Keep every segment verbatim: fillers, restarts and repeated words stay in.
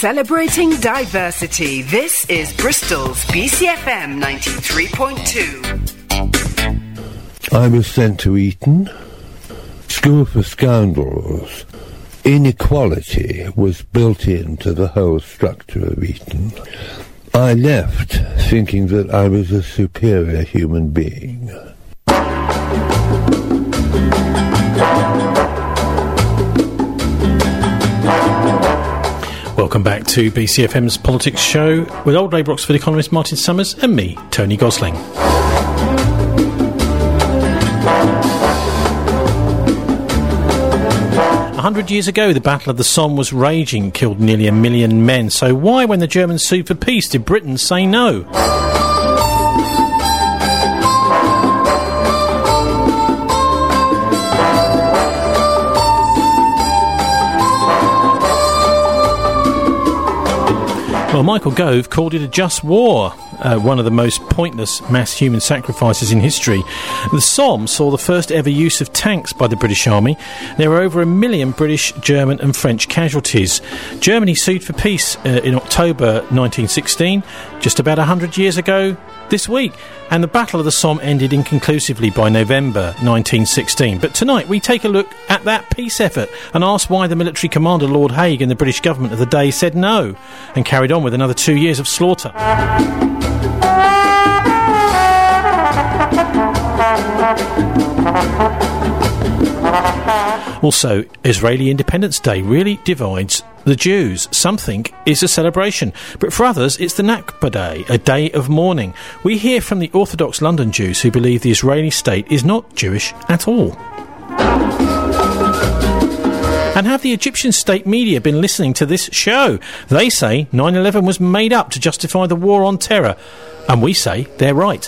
Celebrating diversity, this is Bristol's B C F M ninety-three point two. I was sent to Eton, School for Scoundrels. Inequality was built into the whole structure of Eton. I left thinking that I was a superior human being. Welcome back to B C F M's Politics Show with Old Labour Oxford economist Martin Summers and me, Tony Gosling. A hundred years ago, the Battle of the Somme was raging, killed nearly a million men. So why, when the Germans sued for peace, did Britain say no? Well, Michael Gove called it a just war, uh, one of the most pointless mass human sacrifices in history. The Somme saw the first ever use of tanks by the British Army. There were over a million British, German and French casualties. Germany sued for peace uh, in October nineteen sixteen, just about a hundred years ago this week, and the Battle of the Somme ended inconclusively by November nineteen sixteen. But tonight we take a look at that peace effort and ask why the military commander Lord Haig and the British government of the day said no and carried on with another two years of slaughter. Also, Israeli Independence Day really divides the Jews. Some think it's a celebration, but for others it's the Nakba Day, a day of mourning. We hear from the Orthodox London Jews who believe the Israeli state is not Jewish at all. And have the Egyptian state media been listening to this show? They say nine eleven was made up to justify the war on terror, and we say they're right.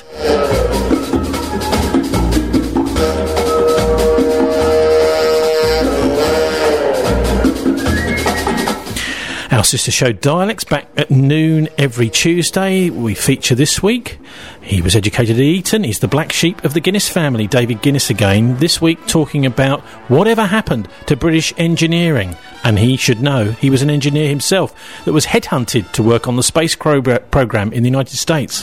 Our sister show Dialects, back at noon every Tuesday. We feature this week. He was educated at Eton. He's the black sheep of the Guinness family, David Guinness again. This week talking about whatever happened to British engineering. And he should know he was an engineer himself that was headhunted to work on the space programme in the United States.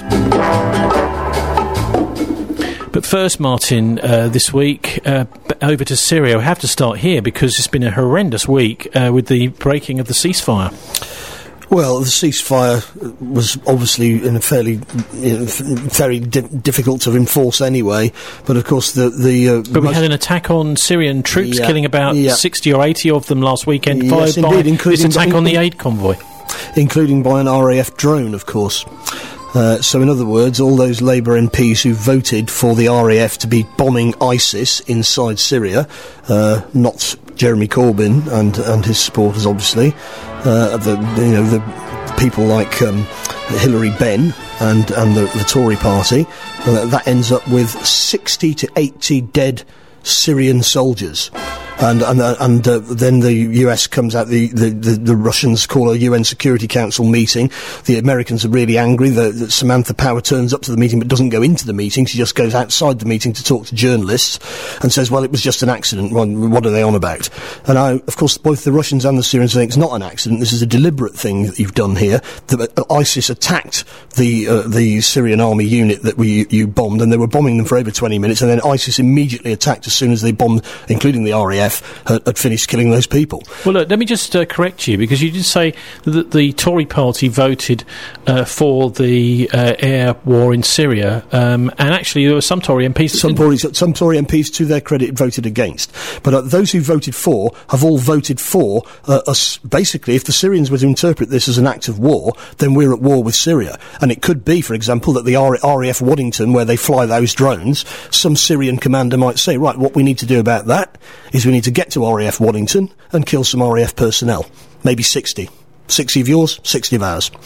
But first, Martin, uh, this week, uh, over to Syria. We have to start here because it's been a horrendous week uh, with the breaking of the ceasefire. Well, the ceasefire was obviously in a fairly, you know, very di- difficult to enforce anyway. But of course, the the uh, but we had an attack on Syrian troops, yeah, killing about yeah. sixty or eighty of them last weekend, yes, followed indeed, by this attack in, on the aid convoy, including by an R A F drone, of course. Uh, so, in other words, all those Labour M Ps who voted for the R A F to be bombing ISIS inside Syria, uh, not Jeremy Corbyn and and his supporters, obviously, uh, the you know the people like um, Hilary Benn and and the, the Tory party, uh, that ends up with sixty to eighty dead Syrian soldiers. And and, uh, and uh, then the U S comes out, the, the, the, the Russians call a U N Security Council meeting. The Americans are really angry that, that Samantha Power turns up to the meeting but doesn't go into the meeting. She just goes outside the meeting to talk to journalists and says, well, it was just an accident. Well, what are they on about? And I, of course, both the Russians and the Syrians think it's not an accident. This is a deliberate thing that you've done here. The, uh, ISIS attacked the uh, the Syrian army unit that we, you bombed, and they were bombing them for over twenty minutes, and then ISIS immediately attacked as soon as they bombed, including the R A F, Had, had finished killing those people. Well, look, let me just uh, correct you, because you did say that the Tory party voted uh, for the uh, air war in Syria, um, and actually there were some Tory M Ps... Some Tory, some Tory M Ps, to their credit, voted against. But uh, those who voted for have all voted for uh, us. Basically, if the Syrians were to interpret this as an act of war, then we're at war with Syria. And it could be, for example, that the R A F Waddington, where they fly those drones, some Syrian commander might say, right, what we need to do about that is we need to get to R A F Waddington and kill some R A F personnel. Maybe sixty. sixty of yours, sixty of ours.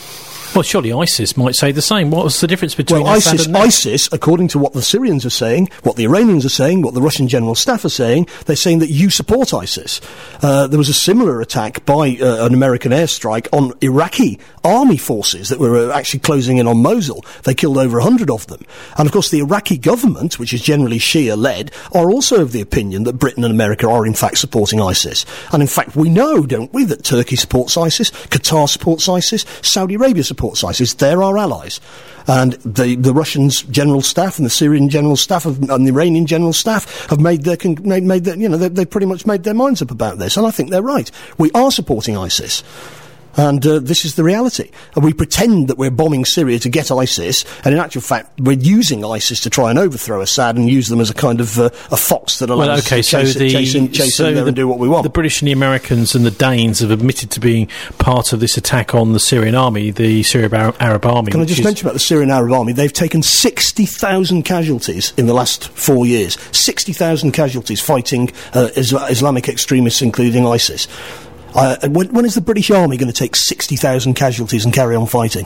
Well, surely ISIS might say the same. What's the difference between well, Assad ISIS, and that? ISIS, according to what the Syrians are saying, what the Iranians are saying, what the Russian General Staff are saying, they're saying that you support ISIS. Uh, there was a similar attack by uh, an American airstrike on Iraqi army forces that were uh, actually closing in on Mosul. They killed over one hundred of them. And, of course, the Iraqi government, which is generally Shia-led, are also of the opinion that Britain and America are, in fact, supporting ISIS. And, in fact, we know, don't we, that Turkey supports ISIS, Qatar supports ISIS, Saudi Arabia supports ISIS. They're our allies. And the, the Russians' general staff and the Syrian general staff have, and the Iranian general staff have made their, made, made their you know, they, they've pretty much made their minds up about this. And I think they're right. We are supporting ISIS. And uh, this is the reality. And we pretend that we're bombing Syria to get ISIS, and in actual fact, we're using ISIS to try and overthrow Assad and use them as a kind of uh, a fox that allows well, okay, us to chase, so the, chase in, chase so in there the, and do what we want. The British and the Americans and the Danes have admitted to being part of this attack on the Syrian army, the Syrian Arab army. Can I just is mention about the Syrian Arab army? They've taken sixty thousand casualties in the last four years. sixty thousand casualties fighting uh, Isla- Islamic extremists, including ISIS. Uh, when, when is the British Army going to take sixty thousand casualties and carry on fighting?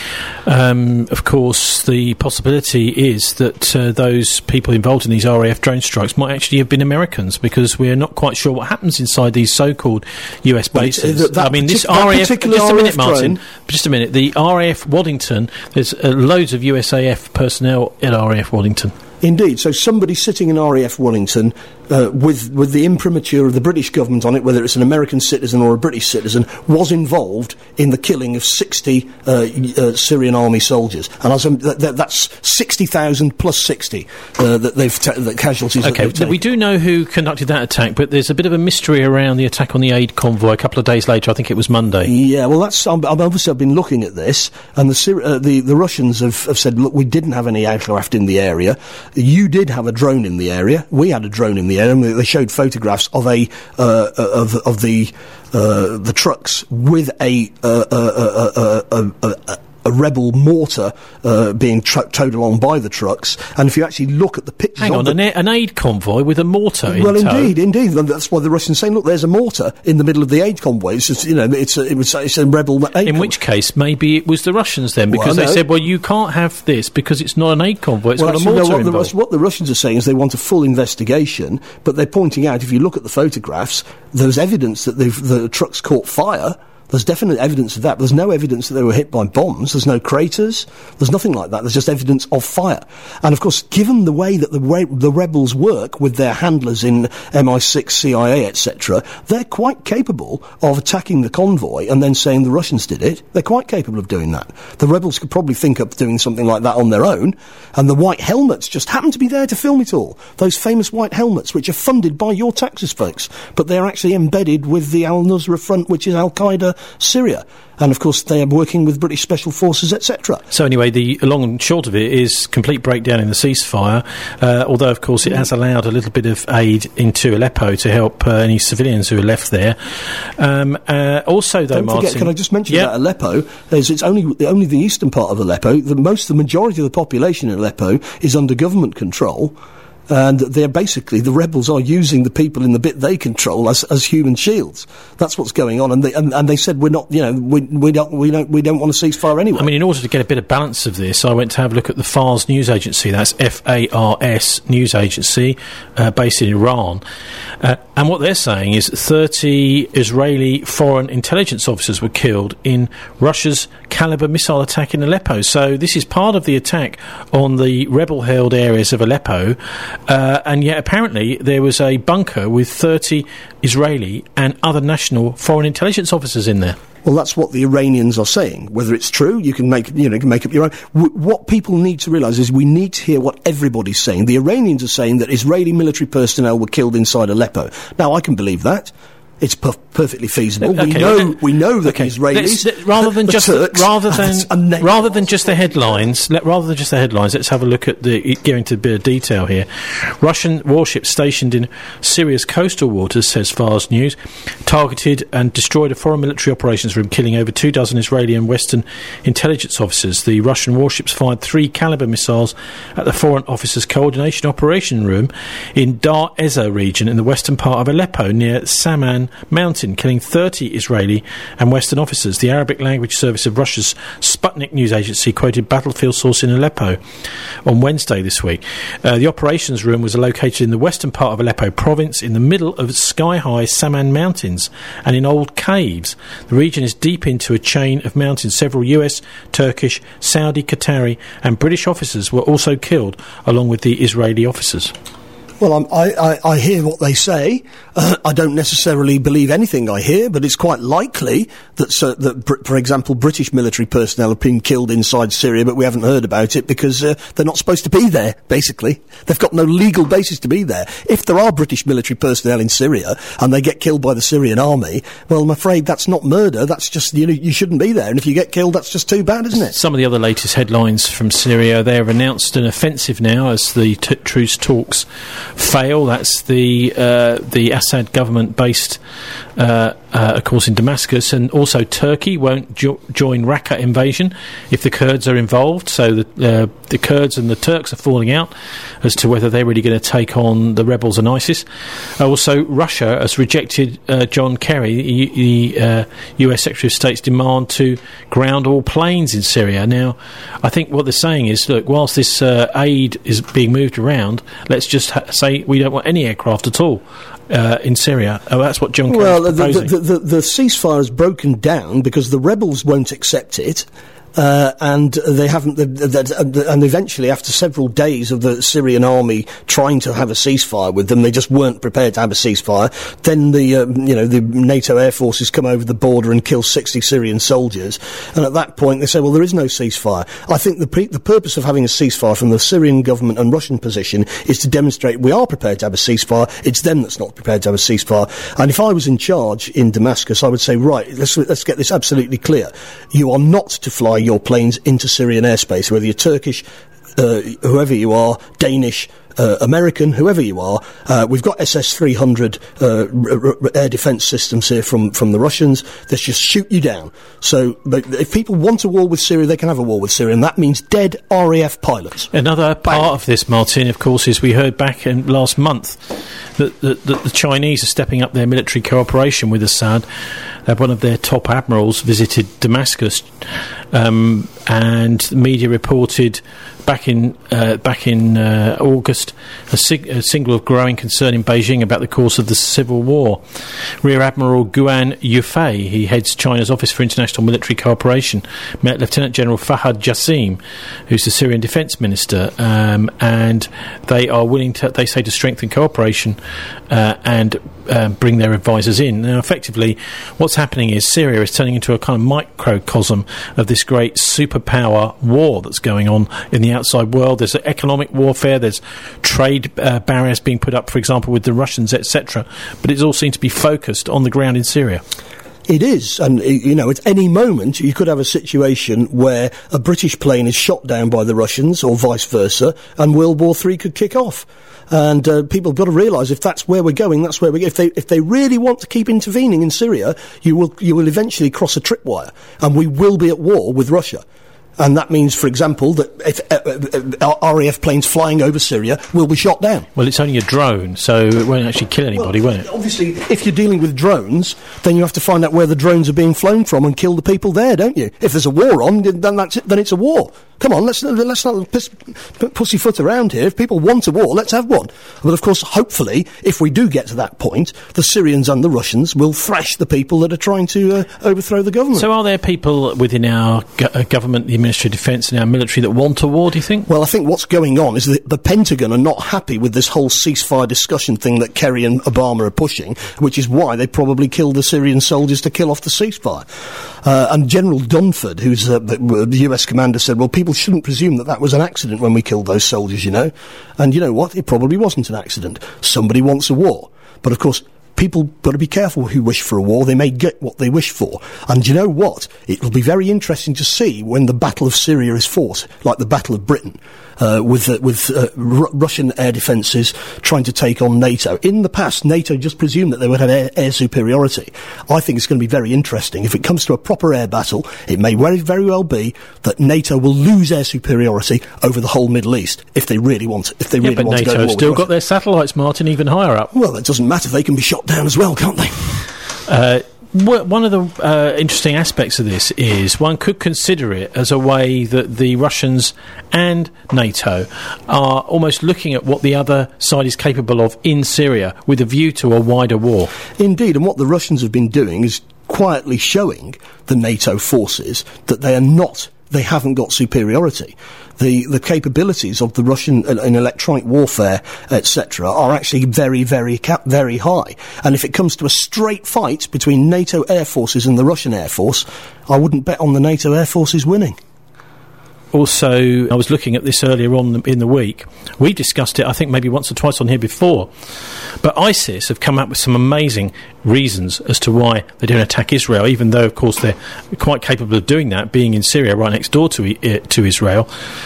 Um, of course, the possibility is that uh, those people involved in these R A F drone strikes might actually have been Americans, because we're not quite sure what happens inside these so-called U S bases. Well, that I mean, this partic- R A F... particular Just a minute, R A F Martin. drone- Just a minute. The R A F Waddington, there's uh, loads of U S A F personnel at R A F Waddington. Indeed. So somebody sitting in R A F Wellington uh, with with the imprimatur of the British government on it, whether it's an American citizen or a British citizen, was involved in the killing of sixty uh, uh, Syrian army soldiers. And as um, th- th- that's sixty thousand plus sixty uh, that they've ta- the casualties Okay, that they've taken. we do know who conducted that attack, but there's a bit of a mystery around the attack on the aid convoy a couple of days later. I think it was Monday. Yeah, well, that's I'm, I'm obviously I've been looking at this, and the Syri- uh, the, the Russians have, have said, look, we didn't have any aircraft in the area. You did have a drone in the area. We had a drone in the area. And they showed photographs of a uh, of of the uh, the trucks with a uh, uh, uh, uh, uh, uh, a rebel mortar uh, being tro- towed along by the trucks. And if you actually look at the pictures, Hang of on, the an, a- an aid convoy with a mortar in well, tow. indeed, indeed. And that's why the Russians saying, "Look, there's a mortar in the middle of the aid convoy." It's just, you know, it's a, it was it's a rebel aid. In con- which case, maybe it was the Russians then, because Well, they no. said, "Well, you can't have this because it's not an aid convoy; it's well, got a actually, no, mortar what, the, involved." what the Russians are saying is they want a full investigation, but they're pointing out, if you look at the photographs, there's evidence that they've- the trucks caught fire. There's definite evidence of that. There's no evidence that they were hit by bombs. There's no craters. There's nothing like that. There's just evidence of fire. And, of course, given the way that the, re- the rebels work with their handlers in M I six, C I A, et cetera, they're quite capable of attacking the convoy and then saying the Russians did it. They're quite capable of doing that. The rebels could probably think of doing something like that on their own, and the white helmets just happen to be there to film it all. Those famous white helmets, which are funded by your taxes, folks, but they're actually embedded with the Al-Nusra Front, which is Al-Qaeda Syria. And, of course, they are working with British Special Forces, et cetera. So anyway, the long and short of it is complete breakdown in the ceasefire, uh, although, of course, it has allowed a little bit of aid into Aleppo to help uh, any civilians who are left there. Um, uh, also, though, Don't Martin... forget, can I just mention yeah. about Aleppo, is it's only only the eastern part of Aleppo. The most, the majority of the population in Aleppo is under government control. And they're basically, the rebels are using the people in the bit they control as, as human shields. That's what's going on. And they, and, and they said, we're not, you know, we, we don't, we don't, we don't want to ceasefire anyway. I mean, in order to get a bit of balance of this, I went to have a look at the Fars news agency. That's F A R S news agency, uh, based in Iran. Uh, and what they're saying is thirty Israeli foreign intelligence officers were killed in Russia's Caliber missile attack in Aleppo. So this is part of the attack on the rebel-held areas of Aleppo. Uh, and yet, apparently, there was a bunker with thirty Israeli and other national foreign intelligence officers in there. Well, that's what the Iranians are saying. Whether it's true, you can make, you know, you can make up your own. W- what people need to realise is we need to hear what everybody's saying. The Iranians are saying that Israeli military personnel were killed inside Aleppo. Now, I can believe that. It's per- perfectly feasible. Okay, we know okay. we know that Okay, the Israelis, let's- let- rather than the just Turks, rather and than the- rather than just the headlines, let, rather than just the headlines, let's have a look at the go into a bit of detail here. Russian warships stationed in Syria's coastal waters, says Fars News, targeted and destroyed a foreign military operations room, killing over two dozen Israeli and Western intelligence officers. The Russian warships fired three Caliber missiles at the Foreign Officers Coordination Operation Room in Dar Eza region in the western part of Aleppo, near Saman Mountain, killing thirty Israeli and Western officers. The Arabic language service of Russia's Sputnik news agency quoted battlefield source in Aleppo on Wednesday this week. Uh, the operations room was located in the western part of Aleppo province, in the middle of sky-high Saman Mountains and in old caves. The region is deep into a chain of mountains. Several U S, Turkish, Saudi, Qatari and British officers were also killed, along with the Israeli officers. Well, I'm, I, I, I hear what they say. Uh, I don't necessarily believe anything I hear, but it's quite likely that, uh, that br- for example, British military personnel have been killed inside Syria, but we haven't heard about it because uh, they're not supposed to be there, basically. They've got no legal basis to be there. If there are British military personnel in Syria and they get killed by the Syrian army, well, I'm afraid that's not murder. That's just, you know, you shouldn't be there. And if you get killed, that's just too bad, isn't it? Some of the other latest headlines from Syria, they have announced an offensive now as the t- truce talks fail. That's the uh, the Assad government based, uh, uh, of course, in Damascus, and also Turkey won't jo- join Raqqa invasion if the Kurds are involved. So the uh, the Kurds and the Turks are falling out as to whether they're really going to take on the rebels and ISIS. Uh, also, Russia has rejected uh, John Kerry, the, the uh, U S Secretary of State's demand to ground all planes in Syria. Now, I think what they're saying is, look, whilst this uh, aid is being moved around, let's just ha- say we don't want any aircraft at all uh, in Syria. Oh, that's what John Kerry well, is proposing. Well, the, the, the, the ceasefire has broken down because the rebels won't accept it. Uh, and they haven't, and eventually, after several days of the Syrian army trying to have a ceasefire with them, they just weren't prepared to have a ceasefire. Then the, uh, you know, the NATO air forces come over the border and kill sixty Syrian soldiers. And at that point, they say, well, there is no ceasefire. I think the pre- the purpose of having a ceasefire from the Syrian government and Russian position is to demonstrate we are prepared to have a ceasefire. It's them that's not prepared to have a ceasefire. And if I was in charge in Damascus, I would say, right, let's let's get this absolutely clear. You are not to fly your planes into Syrian airspace, whether you're Turkish, uh, whoever you are, Danish, uh, American, whoever you are. Uh, we've got S S three hundred uh, r- r- air defence systems here from, from the Russians. Let's just shoot you down. So but if people want a war with Syria, they can have a war with Syria, and that means dead R A F pilots. Another part Bang. of this, Martin, of course, is we heard back in last month that, that, that the Chinese are stepping up their military cooperation with Assad. Uh, one of their top admirals visited Damascus, um, and the media reported back in uh, back in uh, August a, sig- a signal of growing concern in Beijing about the course of the civil war. Rear Admiral Guan Yufei, he heads China's Office for International Military Cooperation, met Lieutenant General Fahad Jassim, who's the Syrian Defence Minister, um, and they are willing to, they say, to strengthen cooperation uh, and uh, bring their advisors in. Now, effectively, what's happening is Syria is turning into a kind of microcosm of this great superpower war that's going on in the outside world. There's economic warfare, there's trade uh, barriers being put up, for example, with the Russians, et cetera. But it all seems to be focused on the ground in Syria. It is, and, you know, at any moment you could have a situation where a British plane is shot down by the Russians, or vice versa, and World War Three could kick off. And uh, people have got to realise if that's where we're going, that's where we go. If they if they really want to keep intervening in Syria, you will you will eventually cross a tripwire, and we will be at war with Russia. And that means, for example, that if uh, uh, R A F planes flying over Syria will be shot down. Well, it's only a drone, so it won't actually kill anybody, well, won't it? Obviously, if you're dealing with drones, then you have to find out where the drones are being flown from and kill the people there, don't you? If there's a war on, then that's it, then it's a war. Come on, let's let's not piss, pussyfoot around here. If people want a war, let's have one. But of course, hopefully, if we do get to that point, the Syrians and the Russians will thrash the people that are trying to uh, overthrow the government. So are there people within our go- uh, government, the Ministry of Defence and our military that want a war, do you think? Well, I think what's going on is that the Pentagon are not happy with this whole ceasefire discussion thing that Kerry and Obama are pushing, which is why they probably killed the Syrian soldiers to kill off the ceasefire. Uh, and General Dunford, who's uh, the U S commander, said, well, people shouldn't presume that that was an accident when we killed those soldiers, you know. And you know what? It probably wasn't an accident. Somebody wants a war. But of course, people got to be careful who wish for a war. They may get what they wish for. And you know what? It will be very interesting to see when the Battle of Syria is fought, like the Battle of Britain, uh, with uh, with uh, R- Russian air defences trying to take on NATO. In the past, NATO just presumed that they would have air, air superiority. I think it's going to be very interesting. If it comes to a proper air battle, it may very, very well be that NATO will lose air superiority over the whole Middle East if they really want it. If they yeah, really but want NATO to go to war still with got Russia. their satellites, Martin, even higher up. Well, it doesn't matter. They can be shot down as well, can't they? Uh, One of the uh, interesting aspects of this is one could consider it as a way that the Russians and NATO are almost looking at what the other side is capable of in Syria with a view to a wider war. Indeed, and what the Russians have been doing is quietly showing the NATO forces that they are not, they haven't got superiority. The, the capabilities of the Russian uh, in electronic warfare, et cetera, are actually very, very, ca- very high. And if it comes to a straight fight between NATO air forces and the Russian air force, I wouldn't bet on the NATO air forces winning. Also, I was looking at this earlier on in the week. We discussed it, I think, maybe once or twice on here before. But ISIS have come up with some amazing reasons as to why they don't attack Israel, even though, of course, they're quite capable of doing that, being in Syria right next door to, I- to Israel.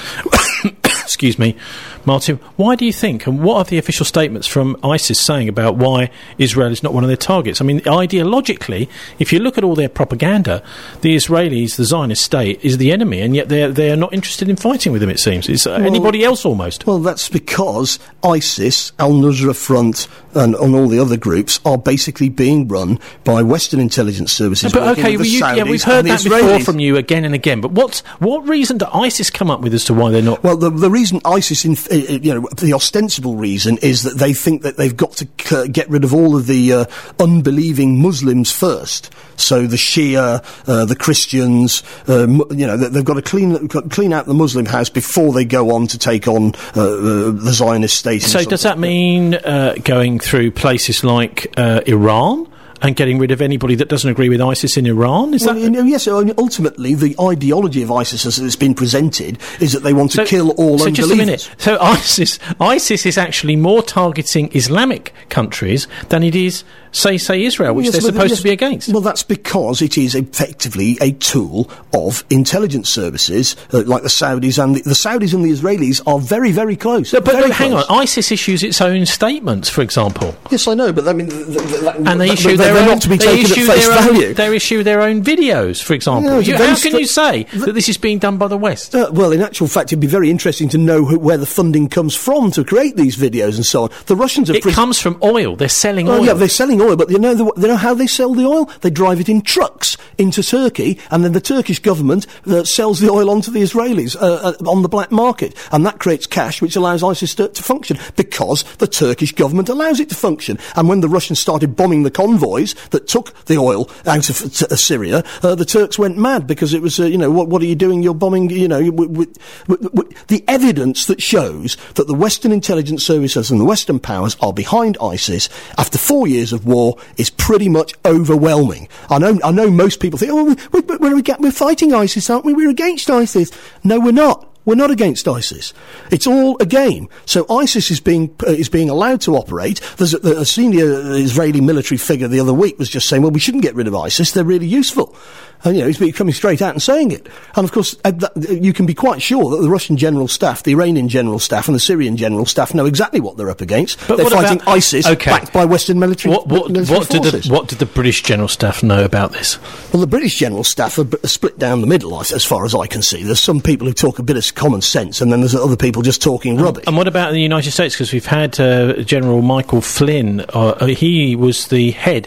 Excuse me. Martin, why do you think, and what are the official statements from ISIS saying about why Israel is not one of their targets? I mean, ideologically, if you look at all their propaganda, the Israelis, the Zionist state, is the enemy, and yet they're, they're not interested in fighting with them, it seems. It's uh, well, anybody else, almost. Well, that's because ISIS, Al-Nusra Front, and, and all the other groups are basically being run by Western intelligence services. But okay, well, you, yeah, we've heard that before from you again and again, but what's, what reason do ISIS come up with as to why they're not? Well, the, the reason ISIS... In, you know, the ostensible reason is that they think that they've got to c- get rid of all of the uh, unbelieving Muslims first. So the Shia, uh, the Christians, uh, mu- you know, they've got to clean clean out the Muslim house before they go on to take on uh, uh, the Zionist state. So does that mean uh, going through places like uh, Iran? And getting rid of anybody that doesn't agree with ISIS in Iran? Is well, that... You know, yes, ultimately the ideology of ISIS as it's been presented is that they want to so, kill all so unbelievers. Just a minute. So ISIS, ISIS is actually more targeting Islamic countries than it is, say, say Israel, which yes, they're supposed yes, to be against. Well, that's because it is effectively a tool of intelligence services, uh, like the Saudis and the, the Saudis and the Israelis are very, very close. No, but very no, hang close. on, ISIS issues its own statements, for example. Yes, I know, but I mean, th- th- th- and they th- issue th- their they're own, not to be they taken issue at face their value. Own, they issue their own videos, for example. No, you, very how can stri- you say th- that this is being done by the West? Uh, well, in actual fact, it'd be very interesting to know who, where the funding comes from to create these videos and so on. The Russians have... It pres- comes from oil. They're selling oh, oil. Yeah, they're selling oil, but you know, the, you know how they sell the oil? They drive it in trucks into Turkey, and then the Turkish government uh, sells the oil onto the Israelis uh, uh, on the black market, and that creates cash which allows ISIS to, to function, because the Turkish government allows it to function. And when the Russians started bombing the convoys that took the oil out of t- uh, Syria, uh, the Turks went mad, because it was, uh, you know, what, what are you doing? You're bombing, you know, w- w- w- w- the evidence that shows that the Western intelligence services and the Western powers are behind ISIS after four years of war is pretty much overwhelming. I know, I know most people think, oh, we're, we're, we're, we're fighting ISIS, aren't we? We're against ISIS. No, we're not. We're not against ISIS. It's all a game. So ISIS is being uh, is being allowed to operate. There's a, a senior Israeli military figure the other week was just saying, well, we shouldn't get rid of ISIS. They're really useful. And, you know, he's coming straight out and saying it. And, of course, uh, that, you can be quite sure that the Russian general staff, the Iranian general staff and the Syrian general staff know exactly what they're up against. But they're fighting about, ISIS okay. backed by Western military, what, what, military what did forces. the, what did the British general staff know about this? Well, the British general staff are, b- are split down the middle, as far as I can see. There's some people who talk a bit of common sense, and then there's other people just talking rubbish. And what about the United States? Because we've had uh, General Michael Flynn. Uh, he was the head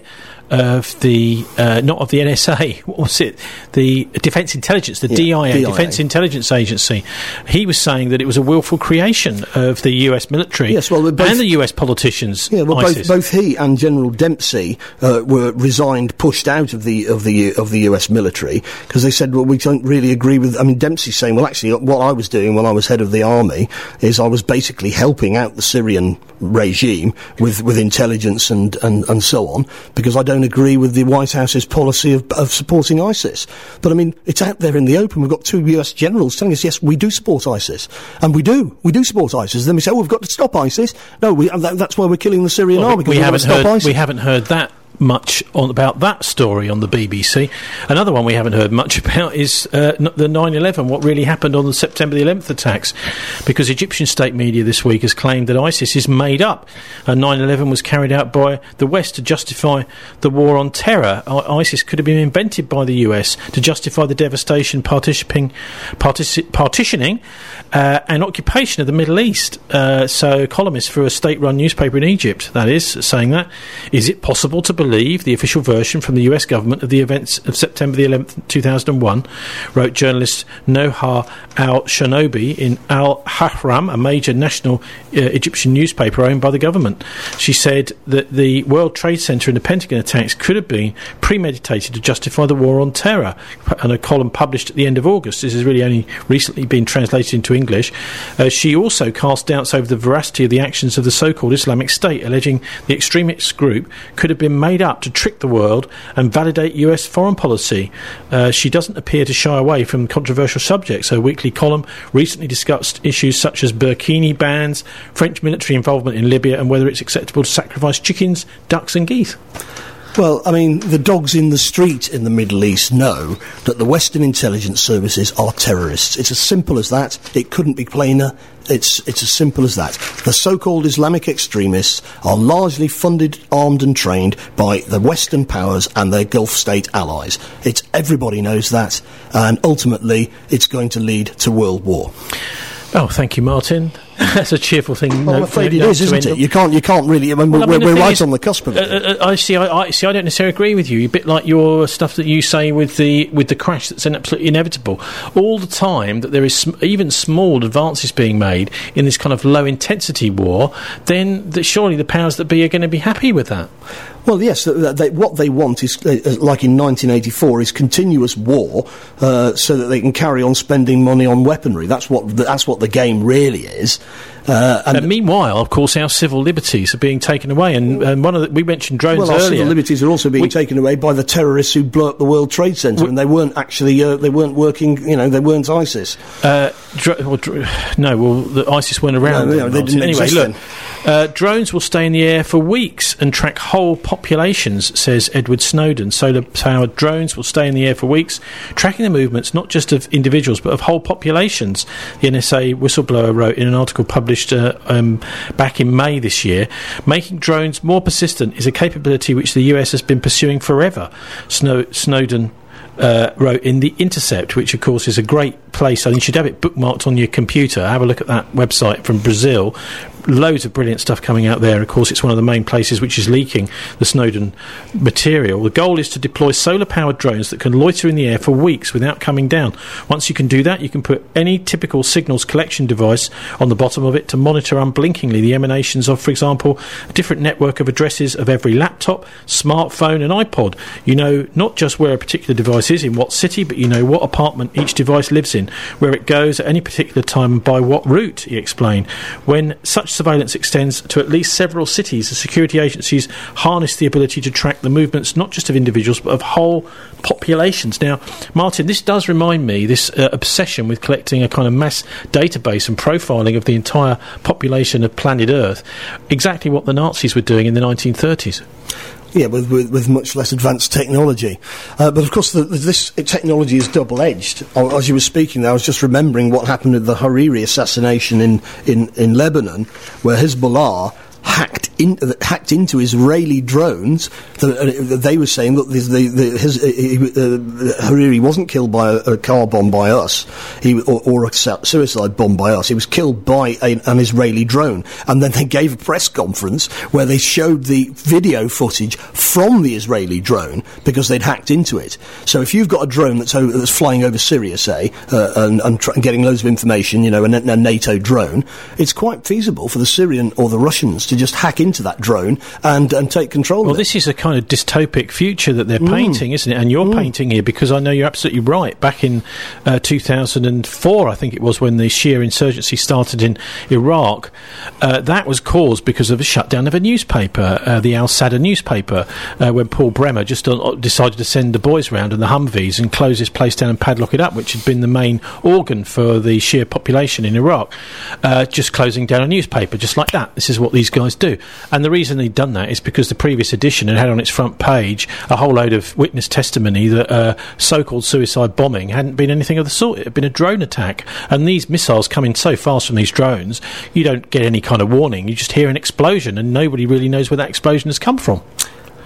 of the, uh, not of the N S A, what was it? The Defence Intelligence, the yeah, D I A, D I A, Defence Intelligence Agency. He was saying that it was a willful creation of the U S military yes, well, both, and the U S politicians. Yeah, well, ISIS. both, both he and General Dempsey uh, were resigned, pushed out of the of the of the U S military, because they said, well, we don't really agree with. I mean, Dempsey's saying, well, actually, what I was doing when I was head of the army is I was basically helping out the Syrian regime with with intelligence and and, and so on, because I don't agree with the White House's policy of, of supporting ISIS. But I mean, it's out there in the open. We've got two U S generals telling us, yes, we do support ISIS, and we do, we do support ISIS. Then we say, oh, we've got to stop ISIS. No, we, that, that's why we're killing the Syrian well, army. We, we haven't stop heard. ISIS. We haven't heard that much on about that story on the B B C. Another one we haven't heard much about is uh, n- the nine eleven, what really happened on the September the eleventh attacks, because Egyptian state media this week has claimed that ISIS is made up and nine eleven was carried out by the West to justify the war on terror. I- ISIS could have been invented by the U S to justify the devastation, partitioning, partici- partitioning uh, and occupation of the Middle East. Uh, so a columnist for a state-run newspaper in Egypt, that is, saying that, is it possible to believe believe the official version from the U S government of the events of September the eleventh, two thousand one, wrote journalist Noha al-Shanobi in Al-Ahram, a major national uh, Egyptian newspaper owned by the government. She said that the World Trade Center and the Pentagon attacks could have been premeditated to justify the war on terror. And a column published at the end of August, this has really only recently been translated into English. Uh, she also cast doubts over the veracity of the actions of the so-called Islamic State, alleging the extremist group could have been made up to trick the world and validate U S foreign policy. Uh, she doesn't appear to shy away from controversial subjects. Her weekly column recently discussed issues such as burkini bans, French military involvement in Libya, and whether it's acceptable to sacrifice chickens, ducks and geese. Well, I mean, the dogs in the street in the Middle East know that the Western intelligence services are terrorists. It's as simple as that. It couldn't be plainer. It's it's as simple as that. The so-called Islamic extremists are largely funded, armed and trained by the Western powers and their Gulf state allies. It's everybody knows that, and ultimately it's going to lead to world war. Oh, thank you, Martin. That's a cheerful thing. Well, I'm afraid it is, isn't it? You can't, you can't really. I mean, well, we're, I mean, we're right is, on the cusp of it. Uh, uh, I see. I, I see. I don't necessarily agree with you. A bit like your stuff that you say with the with the crash that's absolutely inevitable. All the time that there is sm- even small advances being made in this kind of low intensity war, then the, surely the powers that be are going to be happy with that. Well, yes. They, they, what they want is, uh, like in nineteen eighty-four, is continuous war, uh, so that they can carry on spending money on weaponry. That's what the, that's what the game really is. Uh, and, and meanwhile, of course, our civil liberties are being taken away, and, and one of the, we mentioned drones well, earlier. Well, our civil liberties are also being we, taken away by the terrorists who blew up the World Trade Center, we, and they weren't actually uh, they weren't working. You know, they weren't ISIS. Uh, dr- well, dr- no, well, the ISIS weren't around. No, no, they didn't anyway, exist look, uh, drones will stay in the air for weeks and track whole populations, says Edward Snowden. Solar-powered drones will stay in the air for weeks, tracking the movements not just of individuals but of whole populations. The N S A whistleblower wrote in an article published Uh, um, back in May this year. Making drones more persistent is a capability which the U S has been pursuing forever, Snow- Snowden uh, wrote in The Intercept, which of course is a great place. I think you should have it bookmarked on your computer. Have a look at that website from Brazil. Loads of brilliant stuff coming out there. Of course, it's one of the main places which is leaking the Snowden material. The goal is to deploy solar-powered drones that can loiter in the air for weeks without coming down. Once you can do that, you can put any typical signals collection device on the bottom of it to monitor unblinkingly the emanations of, for example, a different network of addresses of every laptop, smartphone and iPod. You know not just where a particular device is, in what city, but you know what apartment each device lives in, where it goes at any particular time and by what route, he explained. When such surveillance extends to at least several cities, the security agencies harness the ability to track the movements not just of individuals but of whole populations. Now, Martin, this does remind me, this uh, obsession with collecting a kind of mass database and profiling of the entire population of planet Earth, exactly what the Nazis were doing in the nineteen thirties. Yeah, with, with, with much less advanced technology. Uh, but of course, the, the, this technology is double-edged. As you were speaking there, I was just remembering what happened with the Hariri assassination in, in, in Lebanon, where Hezbollah hacked in, uh, hacked into Israeli drones. The, uh, they were saying that the, the, the, his, uh, uh, Hariri wasn't killed by a, a car bomb by us, he, or, or a suicide bomb by us. He was killed by a, an Israeli drone. And then they gave a press conference where they showed the video footage from the Israeli drone because they'd hacked into it. So if you've got a drone that's, over, that's flying over Syria, say, uh, and, and, tr- and getting loads of information, you know, a, a NATO drone, it's quite feasible for the Syrian or the Russians to just hack into that drone and, and take control well, of it. Well, this is a kind of dystopic future that they're Mm. painting, isn't it? And you're mm. painting here, because I know you're absolutely right. Back in uh, two thousand four, I think it was, when the Shia insurgency started in Iraq, uh, that was caused because of a shutdown of a newspaper, uh, the Al-Sadr newspaper, uh, when Paul Bremer just uh, decided to send the boys round and the Humvees and close this place down and padlock it up, which had been the main organ for the Shia population in Iraq. Uh, just closing down a newspaper, just like that. This is what these guys do. And the reason they'd done that is because the previous edition had had on its front page a whole load of witness testimony that uh, so-called suicide bombing hadn't been anything of the sort. It had been a drone attack. And these missiles come in so fast from these drones, you don't get any kind of warning. You just hear an explosion and nobody really knows where that explosion has come from.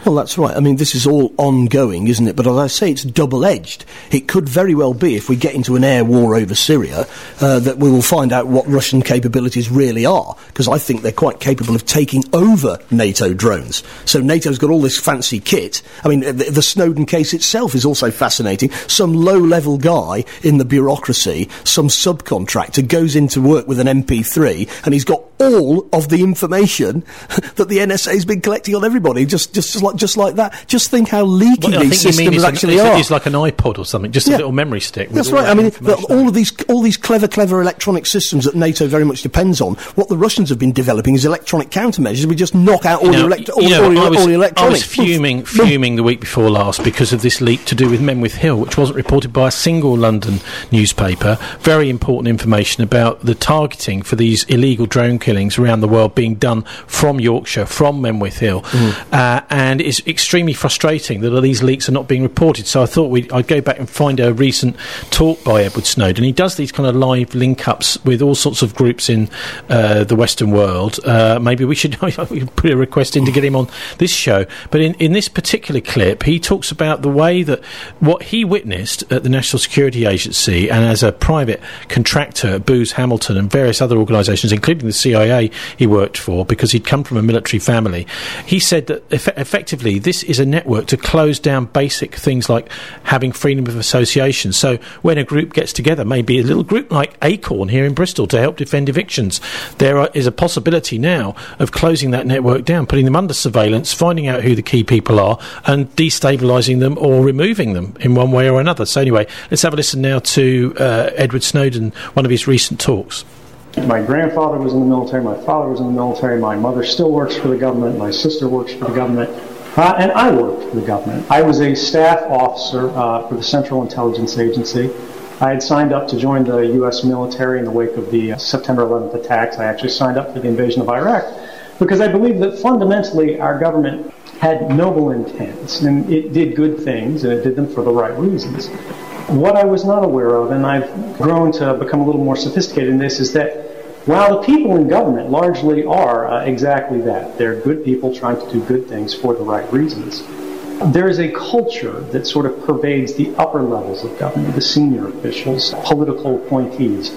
Well, that's right. I mean, this is all ongoing, isn't it? But as I say, it's double-edged. It could very well be, if we get into an air war over Syria, uh, that we will find out what Russian capabilities really are, because I think they're quite capable of taking over NATO drones. So NATO's got all this fancy kit. I mean, the, the Snowden case itself is also fascinating. Some low-level guy in the bureaucracy, some subcontractor, goes into work with an M P three, and he's got all of the information that the N S A has been collecting on everybody, just just, just like just like that. Just think how leaky well, these systems actually an, are. It's like an iPod or something, just yeah. a little memory stick. With That's all right. That I mean, the, all of these all these clever, clever electronic systems that NATO very much depends on. What the Russians have been developing is electronic countermeasures. We just knock out all, you know, the, elect- all, you know, all, all, I was, all the electronic. I was fuming, fuming the week before last because of this leak to do with Menwith Hill, which wasn't reported by a single London newspaper. Very important information about the targeting for these illegal drone killings around the world being done from Yorkshire, from Menwith Hill. Mm. Uh, and it's extremely frustrating that these leaks are not being reported. So I thought we'd, I'd go back and find a recent talk by Edward Snowden. He does these kind of live link-ups with all sorts of groups in uh, the Western world. Uh, maybe we should put a request in to get him on this show. But in, in this particular clip, he talks about the way that what he witnessed at the National Security Agency and as a private contractor at Booz Hamilton and various other organisations, including the C I A he worked for, because he'd come from a military family. He said that eff- effectively this is a network to close down basic things like having freedom of association. So when a group gets together, maybe a little group like Acorn here in Bristol to help defend evictions, there are, is a possibility now of closing that network down, putting them under surveillance, finding out who the key people are and destabilising them or removing them in one way or another. So anyway, let's have a listen now to uh, Edward Snowden, one of his recent talks. My grandfather was in the military, my father was in the military, my mother still works for the government, my sister works for the government, uh, and I worked for the government. I was a staff officer uh, for the Central Intelligence Agency. I had signed up to join the U S military in the wake of the uh, September eleventh attacks. I actually signed up for the invasion of Iraq because I believe that fundamentally our government had noble intents, and it did good things, and it did them for the right reasons. What I was not aware of, and I've grown to become a little more sophisticated in this, is that while the people in government largely are uh, exactly that, they're good people trying to do good things for the right reasons, there is a culture that sort of pervades the upper levels of government, the senior officials, political appointees,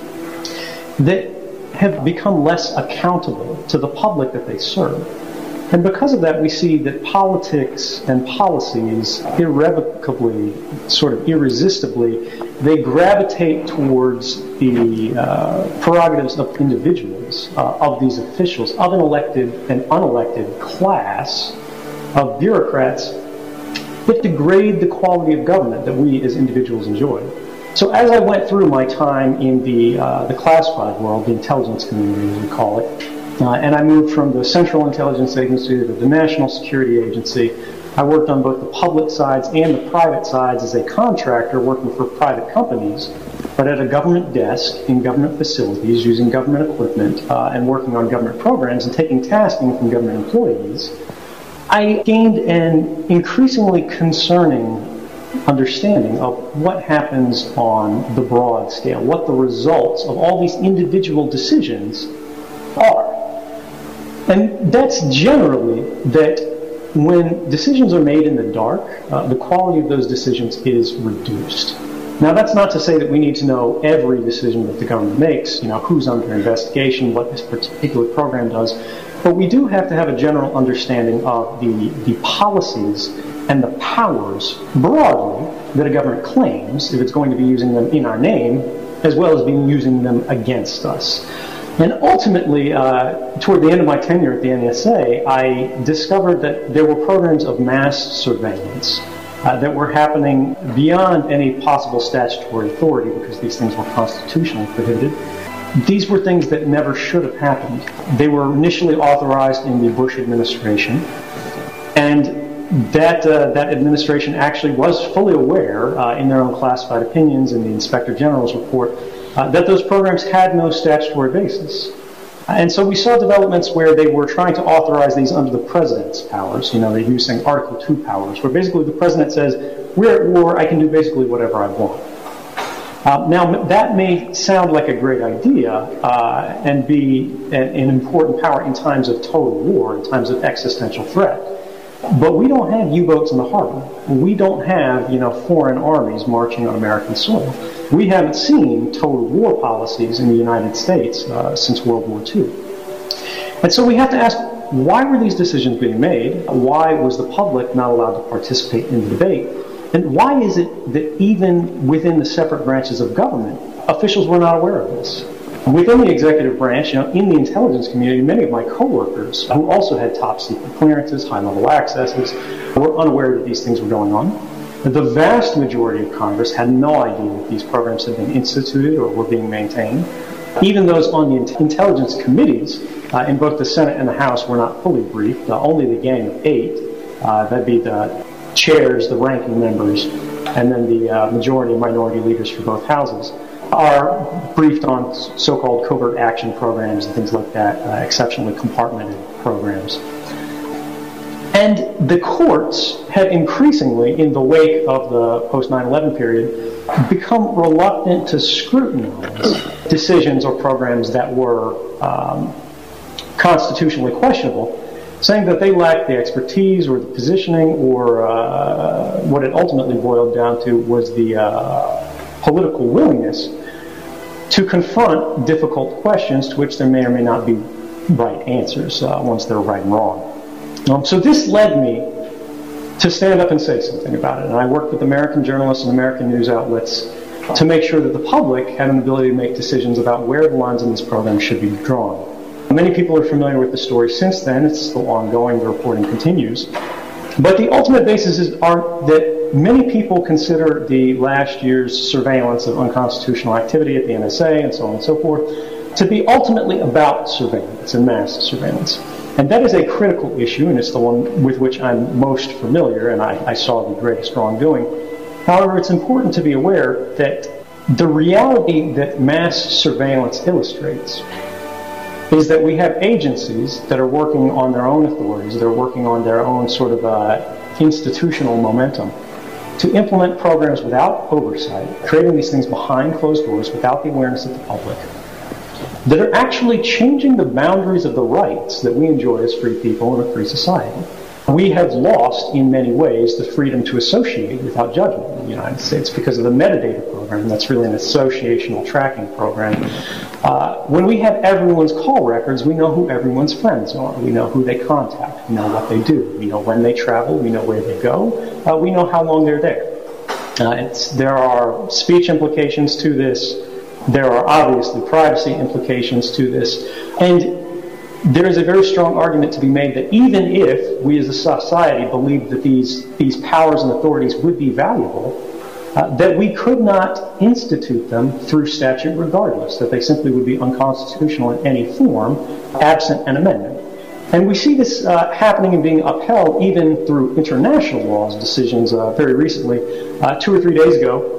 that have become less accountable to the public that they serve. And because of that, we see that politics and policies irrevocably, sort of irresistibly, they gravitate towards the uh, prerogatives of individuals, uh, of these officials, of an elected and unelected class of bureaucrats that degrade the quality of government that we as individuals enjoy. So as I went through my time in the uh, the classified world, the intelligence community as we call it, Uh, and I moved from the Central Intelligence Agency to the National Security Agency. I worked on both the public sides and the private sides as a contractor working for private companies, but at a government desk in government facilities using government equipment uh, and working on government programs and taking tasking from government employees. I gained an increasingly concerning understanding of what happens on the broad scale, what the results of all these individual decisions are. And that's generally that when decisions are made in the dark, uh, the quality of those decisions is reduced. Now, that's not to say that we need to know every decision that the government makes, you know, who's under investigation, what this particular program does, but we do have to have a general understanding of the, the policies and the powers, broadly, that a government claims if it's going to be using them in our name, as well as being using them against us. And ultimately, uh, toward the end of my tenure at the N S A, I discovered that there were programs of mass surveillance uh, that were happening beyond any possible statutory authority because these things were constitutionally prohibited. These were things that never should have happened. They were initially authorized in the Bush administration, and that uh, that administration actually was fully aware uh, in their own classified opinions in the Inspector General's report Uh, that those programs had no statutory basis. Uh, and so we saw developments where they were trying to authorize these under the president's powers. You know, they're using Article two powers, where basically the president says, we're at war, I can do basically whatever I want. Uh, now, that may sound like a great idea uh, and be an, an important power in times of total war, in times of existential threat. But we don't have U-boats in the harbor. We don't have, you know, foreign armies marching on American soil. We haven't seen total war policies in the United States uh, since World War Two. And so we have to ask, why were these decisions being made? Why was the public not allowed to participate in the debate? And why is it that even within the separate branches of government, officials were not aware of this? Within the executive branch, you know, in the intelligence community, many of my coworkers who also had top secret clearances, high-level accesses, were unaware that these things were going on. The vast majority of Congress had no idea that these programs had been instituted or were being maintained. Even those on the int- intelligence committees uh, in both the Senate and the House were not fully briefed. Uh, only the gang of eight, uh, that'd be the chairs, the ranking members, and then the uh, majority and minority leaders for both houses, are briefed on so-called covert action programs and things like that, uh, exceptionally compartmented programs. And the courts have increasingly, in the wake of the post nine eleven period, become reluctant to scrutinize decisions or programs that were um, constitutionally questionable, saying that they lacked the expertise or the positioning, or uh, what it ultimately boiled down to was the uh, political willingness to confront difficult questions to which there may or may not be right answers uh, once they're right and wrong. Um, so this led me to stand up and say something about it. And I worked with American journalists and American news outlets to make sure that the public had an ability to make decisions about where the lines in this program should be drawn. Many people are familiar with the story since then. It's still ongoing. The reporting continues. But the ultimate basis is are that many people consider the last year's surveillance of unconstitutional activity at the N S A and so on and so forth to be ultimately about surveillance and mass surveillance. And that is a critical issue, and it's the one with which I'm most familiar, and I, I saw the greatest wrongdoing. However, it's important to be aware that the reality that mass surveillance illustrates is that we have agencies that are working on their own authorities, they're working on their own sort of uh, institutional momentum to implement programs without oversight, creating these things behind closed doors without the awareness of the public, that are actually changing the boundaries of the rights that we enjoy as free people in a free society. We have lost, in many ways, the freedom to associate without judgment in the United States because of the metadata program. That's really an associational tracking program. Uh, when we have everyone's call records, we know who everyone's friends are. We know who they contact. We know what they do. We know when they travel. We know where they go. Uh, we know how long they're there. Uh, it's, there are speech implications to this. There are obviously privacy implications to this. And there is a very strong argument to be made that even if we as a society believed that these, these powers and authorities would be valuable, uh, that we could not institute them through statute regardless, that they simply would be unconstitutional in any form, absent an amendment. And we see this uh, happening and being upheld even through international laws, decisions uh, very recently. Uh, two or three days ago,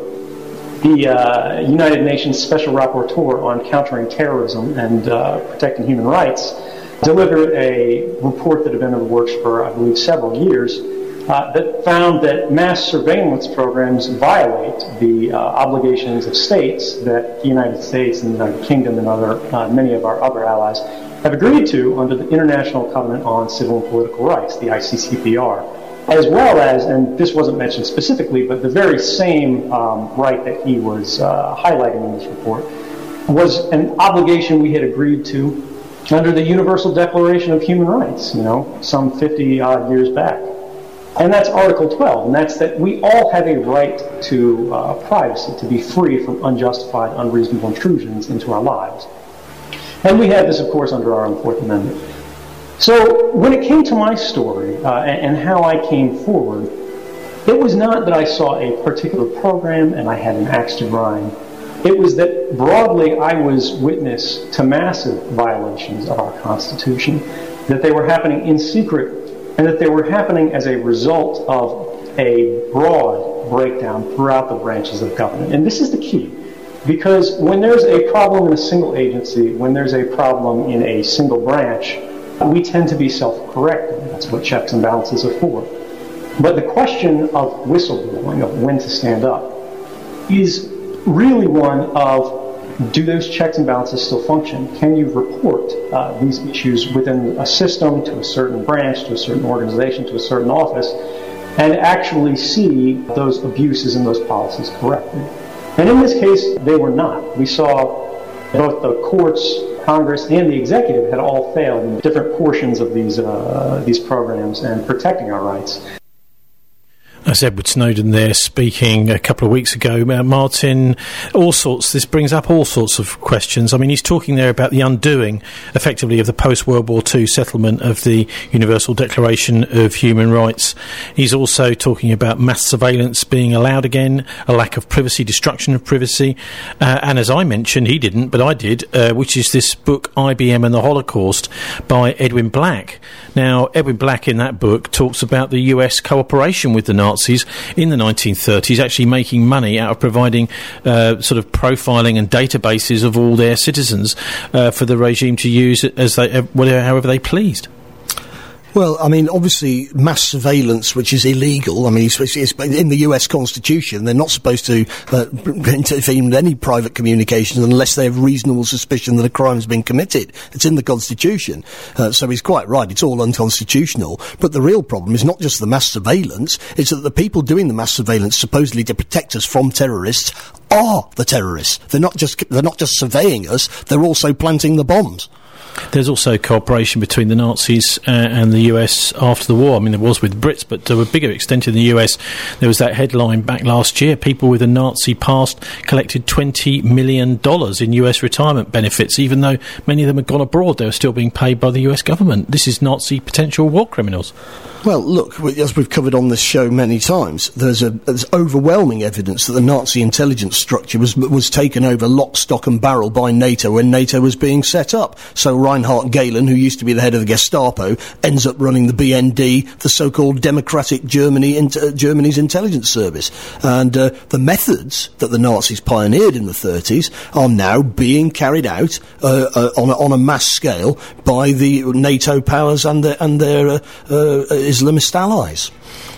the uh, United Nations Special Rapporteur on Countering Terrorism and uh, Protecting Human Rights delivered a report that had been in the works for, I believe, several years uh, that found that mass surveillance programs violate the uh, obligations of states that the United States and the United Kingdom and other uh, many of our other allies have agreed to under the International Covenant on Civil and Political Rights, the I C C P R, as well as, and this wasn't mentioned specifically, but the very same um, right that he was uh, highlighting in this report was an obligation we had agreed to under the Universal Declaration of Human Rights, you know, some fifty odd years back. And that's Article twelve, and that's that we all have a right to uh, privacy, to be free from unjustified, unreasonable intrusions into our lives. And we have this, of course, under our own Fourth Amendment. So when it came to my story uh, and, and how I came forward, it was not that I saw a particular program and I had an axe to grind. It was that broadly I was witness to massive violations of our Constitution, that they were happening in secret, and that they were happening as a result of a broad breakdown throughout the branches of government. And this is the key, because when there's a problem in a single agency, when there's a problem in a single branch, we tend to be self-correcting. That's what checks and balances are for. But the question of whistleblowing, of when to stand up, is really one of do those checks and balances still function? Can you report uh, these issues within a system to a certain branch, to a certain organization, to a certain office, and actually see those abuses and those policies corrected? And in this case, they were not. We saw both the courts, Congress, and the executive had all failed in different portions of these uh, these programs and protecting our rights. That's Edward Snowden there speaking a couple of weeks ago. Uh, Martin, all sorts, this brings up all sorts of questions. I mean, he's talking there about the undoing, effectively, of the post-World War Two settlement of the Universal Declaration of Human Rights. He's also talking about mass surveillance being allowed again, a lack of privacy, destruction of privacy, uh, and as I mentioned, he didn't, but I did, uh, which is this book, I B M and the Holocaust, by Edwin Black. Now, Edwin Black in that book talks about the U S cooperation with the Nazis in the nineteen thirties, actually making money out of providing uh, sort of profiling and databases of all their citizens uh, for the regime to use as they, whatever, however they pleased. Well, I mean, obviously, mass surveillance, which is illegal. I mean, it's, it's, in the U S Constitution, they're not supposed to uh, intervene with any private communications unless they have reasonable suspicion that a crime has been committed. It's in the Constitution. Uh, so he's quite right. It's all unconstitutional. But the real problem is not just the mass surveillance. It's that the people doing the mass surveillance, supposedly to protect us from terrorists, are the terrorists. They're not just, they're not just surveying us. They're also planting the bombs. There's also cooperation between the Nazis uh, and the U S after the war. I mean, there was with Brits, but to a bigger extent in the U S. There was that headline back last year, people with a Nazi past collected twenty million dollars in U S retirement benefits, even though many of them had gone abroad. They were still being paid by the U S government. This is Nazi potential war criminals. Well, look, as we've covered on this show many times, there's, a, there's overwhelming evidence that the Nazi intelligence structure was was taken over lock, stock and barrel by NATO when NATO was being set up. So Reinhard Gehlen, who used to be the head of the Gestapo, ends up running the B N D, the so-called Democratic Germany, uh, Germany's intelligence service. And uh, the methods that the Nazis pioneered in the thirties are now being carried out uh, uh, on, a, on a mass scale by the NATO powers and their, and their uh, uh, Islamist allies.